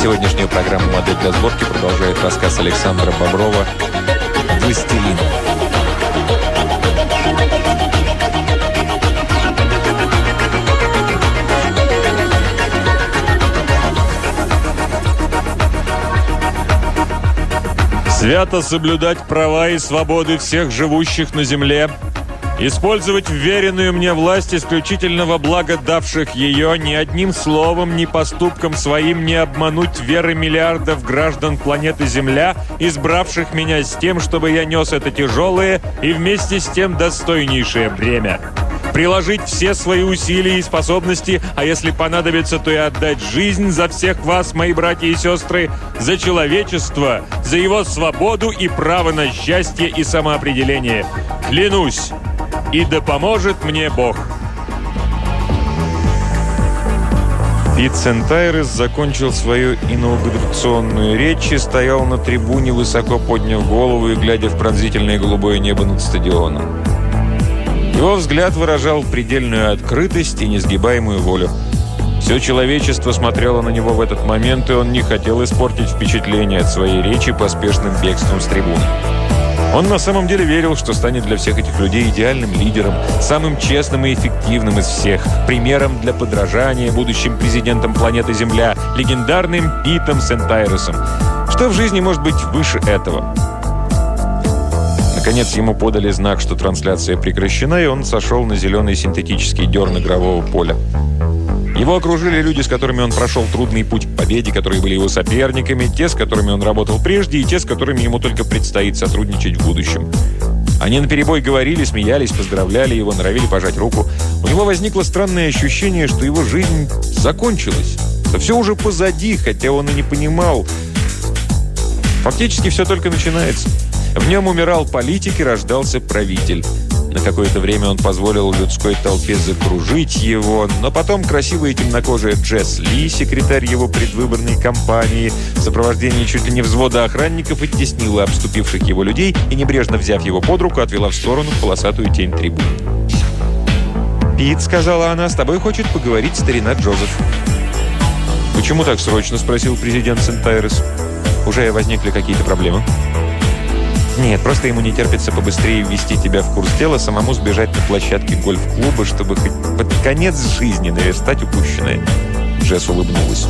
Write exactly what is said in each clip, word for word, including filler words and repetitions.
Сегодняшнюю программу «Модель для сборки» продолжает рассказ Александра Боброва «Властелин». Свято соблюдать права и свободы всех живущих на земле, использовать вверенную мне власть исключительно во благо давших ее, ни одним словом, ни поступком своим не обмануть веры миллиардов граждан планеты Земля, избравших меня с тем, чтобы я нес это тяжелое и вместе с тем достойнейшее бремя. Приложить все свои усилия и способности, а если понадобится, то и отдать жизнь за всех вас, мои братья и сестры, за человечество, за его свободу и право на счастье и самоопределение. Клянусь, и да поможет мне Бог. Пит Сентайрес закончил свою инаугурационную речь и стоял на трибуне, высоко подняв голову и глядя в пронзительное голубое небо над стадионом. Его взгляд выражал предельную открытость и несгибаемую волю. Все человечество смотрело на него в этот момент, и он не хотел испортить впечатление от своей речи поспешным бегством с трибуны. Он на самом деле верил, что станет для всех этих людей идеальным лидером, самым честным и эффективным из всех, примером для подражания будущим президентом планеты Земля, легендарным Питом Сентайресом. Что в жизни может быть выше этого? Наконец ему подали знак, что трансляция прекращена, и он сошел на зеленый синтетический дерн игрового поля. Его окружили люди, с которыми он прошел трудный путь к победе, которые были его соперниками, те, с которыми он работал прежде, и те, с которыми ему только предстоит сотрудничать в будущем. Они наперебой говорили, смеялись, поздравляли его, норовили пожать руку. У него возникло странное ощущение, что его жизнь закончилась, что все уже позади, хотя он и не понимал. Фактически все только начинается. В нем умирал политик и рождался правитель. На какое-то время он позволил людской толпе закружить его, но потом красивая темнокожая Джесс Ли, секретарь его предвыборной кампании, в сопровождении чуть ли не взвода охранников оттеснила обступивших его людей и, небрежно взяв его под руку, отвела в сторону полосатую тень трибуны. «Пит», — сказала она, — «с тобой хочет поговорить старина Джозеф». «Почему так срочно?» — спросил президент Сентайрес. «Уже возникли какие-то проблемы?» «Нет, просто ему не терпится побыстрее ввести тебя в курс дела, самому сбежать на площадке гольф-клуба, чтобы хоть под конец жизни наверстать упущенное». Джесс улыбнулась.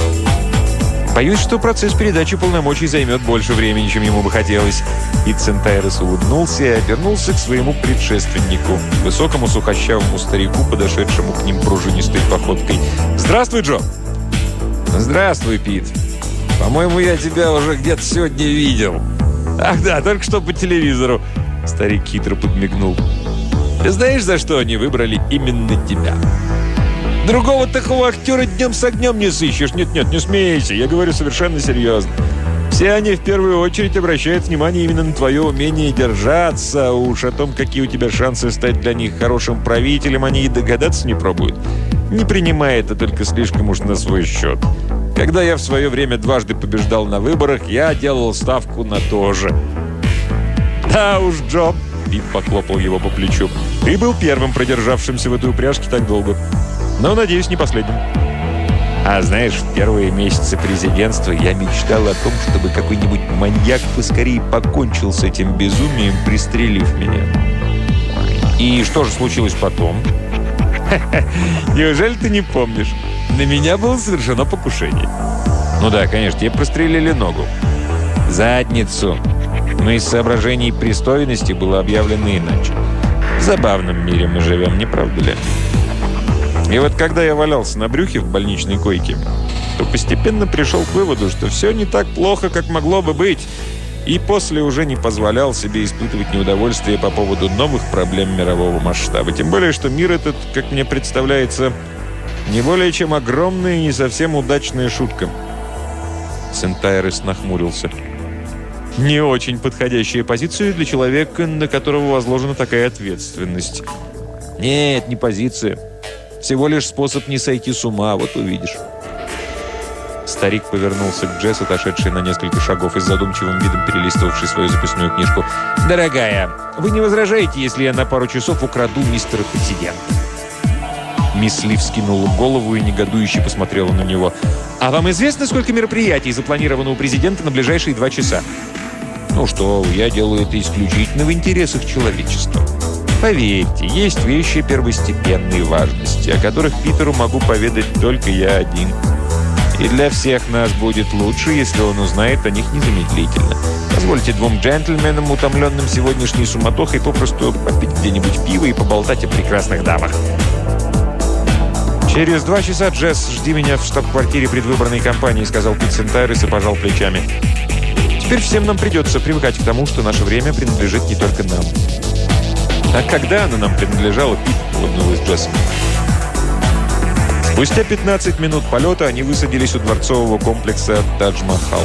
«Боюсь, что процесс передачи полномочий займет больше времени, чем ему бы хотелось». Пит Сентайрес улыбнулся и обернулся к своему предшественнику, высокому сухощавому старику, подошедшему к ним пружинистой походкой. «Здравствуй, Джо!» «Здравствуй, Пит. По-моему, я тебя уже где-то сегодня видел». «Ах да, только что по телевизору». Старик хитро подмигнул. «Ты знаешь, за что они выбрали именно тебя?» «Другого такого актера днем с огнем не сыщешь. Нет-нет, не смейся, я говорю совершенно серьезно. Все они в первую очередь обращают внимание именно на твое умение держаться. Уж о том, какие у тебя шансы стать для них хорошим правителем, они и догадаться не пробуют. Не принимай это только слишком уж на свой счет. Когда я в свое время дважды побеждал на выборах, я делал ставку на то же». «Да уж, Джо», — Пит похлопал его по плечу, — «ты был первым продержавшимся в этой упряжке так долго. Но, надеюсь, не последним». «А знаешь, в первые месяцы президентства я мечтал о том, чтобы какой-нибудь маньяк поскорее покончил с этим безумием, пристрелив меня». «И что же случилось потом?» «Неужели ты не помнишь? На меня было совершено покушение». «Ну да, конечно, тебе прострелили ногу». «Задницу. Но из соображений пристойности было объявлено иначе. В забавном мире мы живем, не правда ли?» И вот когда я валялся на брюхе в больничной койке, то постепенно пришел к выводу, что все не так плохо, как могло бы быть, и после уже не позволял себе испытывать неудовольствие по поводу новых проблем мирового масштаба. Тем более, что мир этот, как мне представляется, не более чем огромная и не совсем удачная шутка. Сентайрес нахмурился. Не очень подходящая позиция для человека, на которого возложена такая ответственность. Нет, не позиция. Всего лишь способ не сойти с ума, вот увидишь. Старик повернулся к Джесс, отошедшей на несколько шагов и с задумчивым видом перелистывавшей свою записную книжку. «Дорогая, вы не возражаете, если я на пару часов украду мистера президента?» Мисс Ли вскинула голову и негодующе посмотрела на него. «А вам известно, сколько мероприятий запланировано у президента на ближайшие два часа?» «Ну что вы, я делаю это исключительно в интересах человечества. Поверьте, есть вещи первостепенной важности, о которых Питеру могу поведать только я один. И для всех нас будет лучше, если он узнает о них незамедлительно. Позвольте двум джентльменам, утомленным сегодняшней суматохой, попросту попить где-нибудь пиво и поболтать о прекрасных дамах». «Через два часа, Джесс, жди меня в штаб-квартире предвыборной кампании», сказал Пит Сентайрес и пожал плечами. «Теперь всем нам придется привыкать к тому, что наше время принадлежит не только нам». «А когда оно нам принадлежало, Пит?» — улыбнулась Джесс. Спустя пятнадцать минут полета они высадились у дворцового комплекса Тадж-Махал.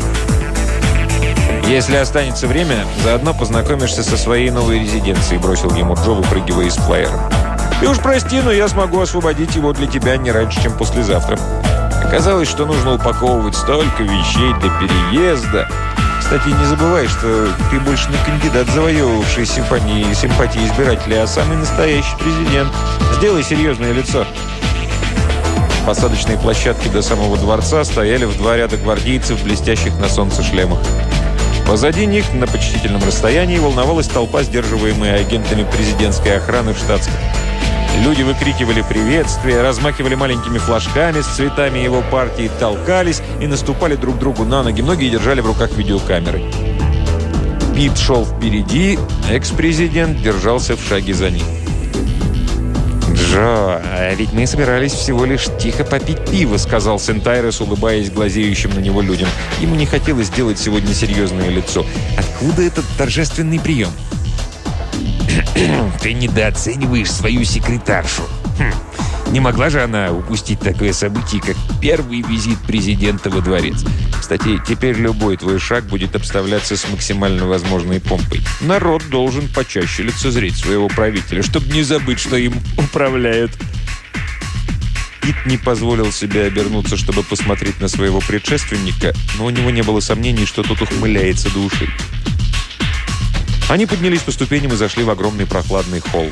«Если останется время, заодно познакомишься со своей новой резиденцией», бросил ему Джо, выпрыгивая из флайера. «Ты уж прости, но я смогу освободить его для тебя не раньше, чем послезавтра. Оказалось, что нужно упаковывать столько вещей для переезда. Кстати, не забывай, что ты больше не кандидат, завоевывавший симпатии, симпатии избирателей, а самый настоящий президент. Сделай серьезное лицо». Посадочные площадки до самого дворца стояли в два ряда гвардейцев в блестящих на солнце шлемах. Позади них, на почтительном расстоянии, волновалась толпа, сдерживаемая агентами президентской охраны в штатском. Люди выкрикивали приветствия, размахивали маленькими флажками с цветами его партии, толкались и наступали друг другу на ноги. Многие держали в руках видеокамеры. Пит шел впереди, экс-президент держался в шаге за ним. «Джо, а ведь мы собирались всего лишь тихо попить пиво», сказал Сентайрес, улыбаясь глазеющим на него людям. Ему не хотелось делать сегодня серьезное лицо. «Откуда этот торжественный прием?» «Ты недооцениваешь свою секретаршу. Хм. Не могла же она упустить такое событие, как первый визит президента во дворец. Кстати, теперь любой твой шаг будет обставляться с максимально возможной помпой. Народ должен почаще лицезреть своего правителя, чтобы не забыть, что им управляют». Пит не позволил себе обернуться, чтобы посмотреть на своего предшественника, но у него не было сомнений, что тот ухмыляется до ушей. Они поднялись по ступеням и зашли в огромный прохладный холл.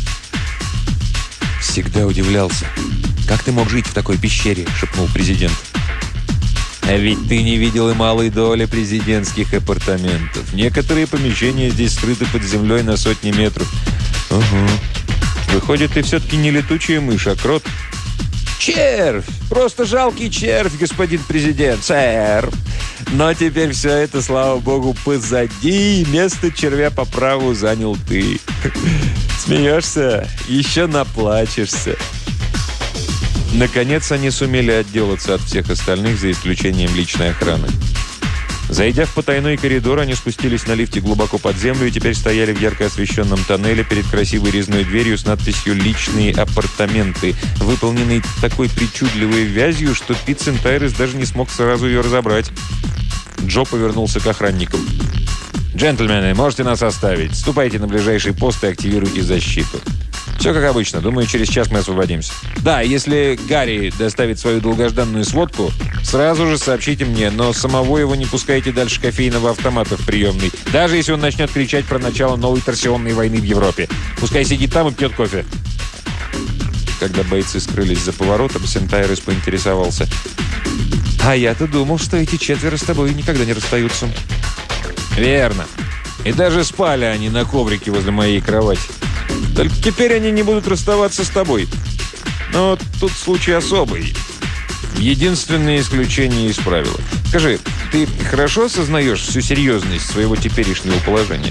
«Всегда удивлялся. Как ты мог жить в такой пещере?» — шепнул президент. «А ведь ты не видел и малой доли президентских апартаментов. Некоторые помещения здесь скрыты под землей на сотни метров». «Угу. Выходит, ты все-таки не летучая мышь, а крот?» «Червь! Просто жалкий червь, господин президент, сэр! Но теперь все это, слава богу, позади, и место червя по праву занял ты. Смеешься? Еще наплачешься». Наконец они сумели отделаться от всех остальных, за исключением личной охраны. Зайдя в потайной коридор, они спустились на лифте глубоко под землю и теперь стояли в ярко освещенном тоннеле перед красивой резной дверью с надписью «Личные апартаменты», выполненной такой причудливой вязью, что Пит Сентайрес даже не смог сразу ее разобрать. Джо повернулся к охранникам. «Джентльмены, можете нас оставить. Ступайте на ближайший пост и активируйте защиту. Все как обычно. Думаю, через час мы освободимся. Да, если Гарри доставит свою долгожданную сводку, сразу же сообщите мне, но самого его не пускайте дальше кофейного автомата в приемной, даже если он начнет кричать про начало новой торсионной войны в Европе. Пускай сидит там и пьет кофе». Когда бойцы скрылись за поворотом, Сентайрес поинтересовался: «А я-то думал, что эти четверо с тобой никогда не расстаются». «Верно. И даже спали они на коврике возле моей кровати. Только теперь они не будут расставаться с тобой. Но тут случай особый. Единственное исключение из правила. Скажи, ты хорошо осознаешь всю серьезность своего теперешнего положения?»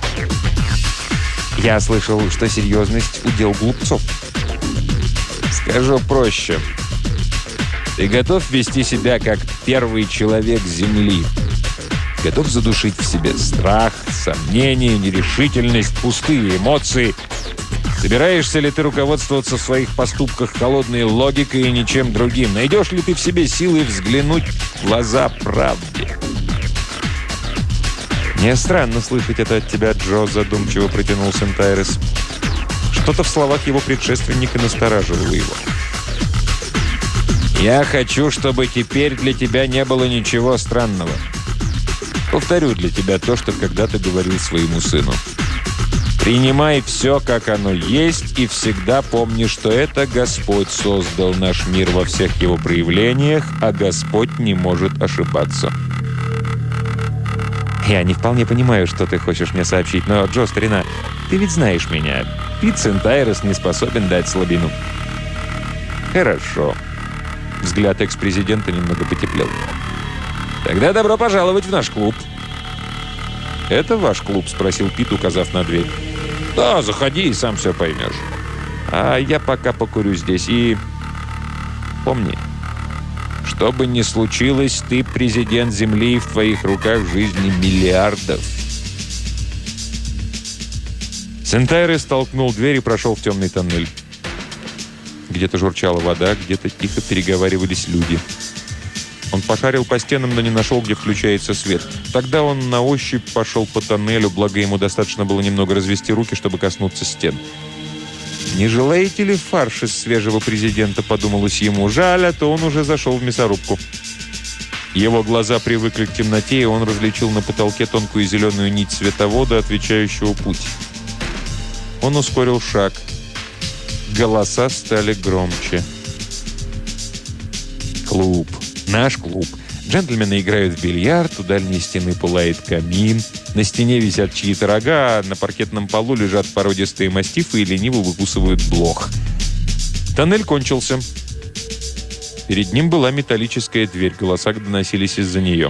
«Я слышал, что серьезность — удел глупцов». «Скажу проще. Ты готов вести себя как первый человек Земли? Готов задушить в себе страх, сомнения, нерешительность, пустые эмоции? Собираешься ли ты руководствоваться в своих поступках холодной логикой и ничем другим? Найдешь ли ты в себе силы взглянуть в глаза правде?» «Мне странно слышать это от тебя, Джо», — задумчиво протянул Сентайрес. Что-то в словах его предшественника настораживало его. «Я хочу, чтобы теперь для тебя не было ничего странного. Повторю для тебя то, что когда-то говорил своему сыну. Принимай все, как оно есть, и всегда помни, что это Господь создал наш мир во всех его проявлениях, а Господь не может ошибаться. Я не вполне понимаю, что ты хочешь мне сообщить, но, Джо, старина, ты ведь знаешь меня. Пит Сентайрос не способен дать слабину. Хорошо. Взгляд экс-президента немного потеплел. Тогда добро пожаловать в наш клуб. «Это ваш клуб?» — спросил Пит, указав на дверь. «Да, заходи и сам все поймешь. А я пока покурю здесь и... помни, что бы ни случилось, ты президент Земли, и в твоих руках жизни миллиардов». Сентайрос толкнул дверь и прошел в темный тоннель. Где-то журчала вода, где-то тихо переговаривались люди. Он пошарил по стенам, но не нашел, где включается свет. Тогда он на ощупь пошел по тоннелю, благо ему достаточно было немного развести руки, чтобы коснуться стен. «Не желаете ли фарш из свежего президента?» — подумалось ему. Жаль, а то он уже зашел в мясорубку. Его глаза привыкли к темноте, и он различил на потолке тонкую зеленую нить световода, отвечающего путь. Он ускорил шаг. Голоса стали громче. Клуб. Наш клуб. Джентльмены играют в бильярд, у дальней стены пылает камин, на стене висят чьи-то рога, а на паркетном полу лежат породистые мастифы и лениво выкусывают блох. Тоннель кончился. Перед ним была металлическая дверь, голоса доносились из-за нее.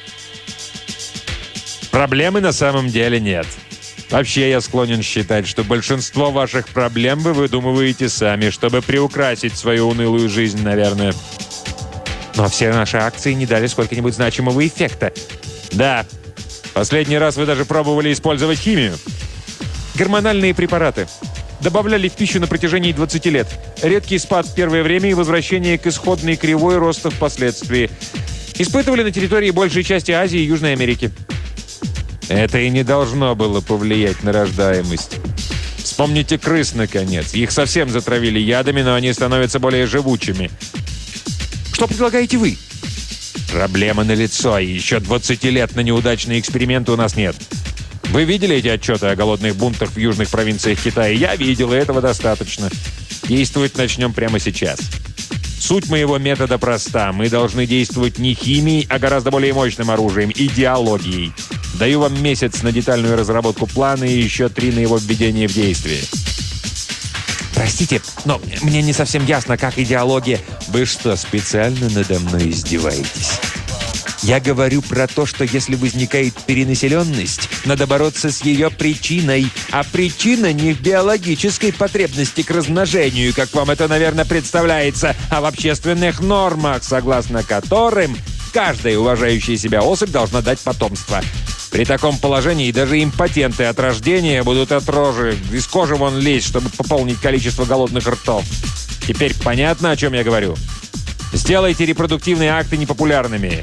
Проблемы на самом деле нет. Вообще, я склонен считать, что большинство ваших проблем вы выдумываете сами, чтобы приукрасить свою унылую жизнь, наверное. Но все наши акции не дали сколько-нибудь значимого эффекта. Да. Последний раз вы даже пробовали использовать химию. Гормональные препараты. Добавляли в пищу на протяжении двадцати лет. Редкий спад в первое время и возвращение к исходной кривой роста впоследствии. Испытывали на территории большей части Азии и Южной Америки. Это и не должно было повлиять на рождаемость. Вспомните крыс, наконец. Их совсем затравили ядами, но они становятся более живучими. Что предлагаете вы? Проблема налицо, и еще двадцати лет на неудачные эксперименты у нас нет. Вы видели эти отчеты о голодных бунтах в южных провинциях Китая? Я видел, и этого достаточно. Действовать начнем прямо сейчас. Суть моего метода проста. Мы должны действовать не химией, а гораздо более мощным оружием – идеологией. Даю вам месяц на детальную разработку плана и еще три на его введение в действие. Простите, но мне не совсем ясно, как идеология... Вы что, специально надо мной издеваетесь? Я говорю про то, что если возникает перенаселенность, надо бороться с ее причиной. А причина не в биологической потребности к размножению, как вам это, наверное, представляется, а в общественных нормах, согласно которым каждая уважающая себя особь должна дать потомство. При таком положении даже импотенты от рождения будут от рожи, из кожи вон лезть, чтобы пополнить количество голодных ртов. Теперь понятно, о чем я говорю? Сделайте репродуктивные акты непопулярными.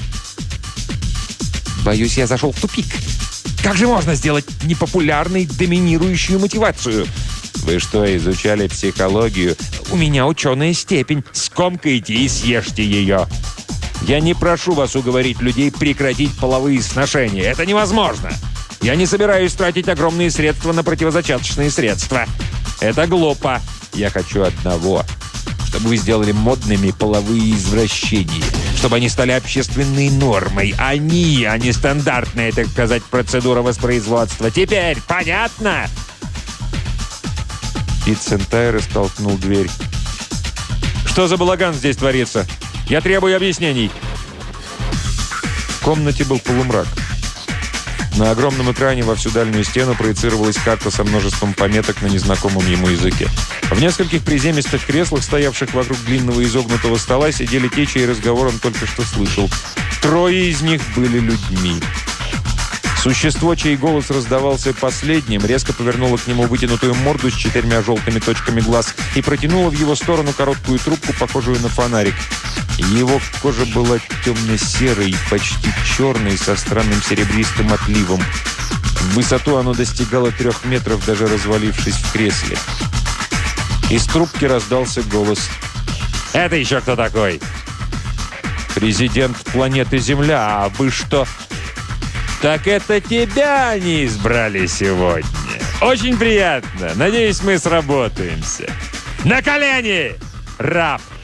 Боюсь, я зашел в тупик. Как же можно сделать непопулярной доминирующую мотивацию? Вы что, изучали психологию? У меня ученая степень. Скомкайте и съешьте ее. Я не прошу вас уговорить людей прекратить половые сношения. Это невозможно. Я не собираюсь тратить огромные средства на противозачаточные средства. Это глупо. Я хочу одного. Чтобы вы сделали модными половые извращения. Чтобы они стали общественной нормой. Они, а не стандартная, так сказать, процедура воспроизводства. Теперь понятно? Пит Сентайрос толкнул дверь. Что за балаган здесь творится? Я требую объяснений. В комнате был полумрак. На огромном экране во всю дальнюю стену проецировалась карта со множеством пометок на незнакомом ему языке. В нескольких приземистых креслах, стоявших вокруг длинного изогнутого стола, сидели те, чей разговор он только что слышал. Трое из них были людьми. Существо, чей голос раздавался последним, резко повернуло к нему вытянутую морду с четырьмя желтыми точками глаз и протянуло в его сторону короткую трубку, похожую на фонарик. Его кожа была темно-серой, почти черной, со странным серебристым отливом. В высоту оно достигало трех метров, даже развалившись в кресле. Из трубки раздался голос. Это еще кто такой? Президент планеты Земля, а вы что? Так это тебя они избрали сегодня. Очень приятно. Надеюсь, мы сработаемся. На колени, раб!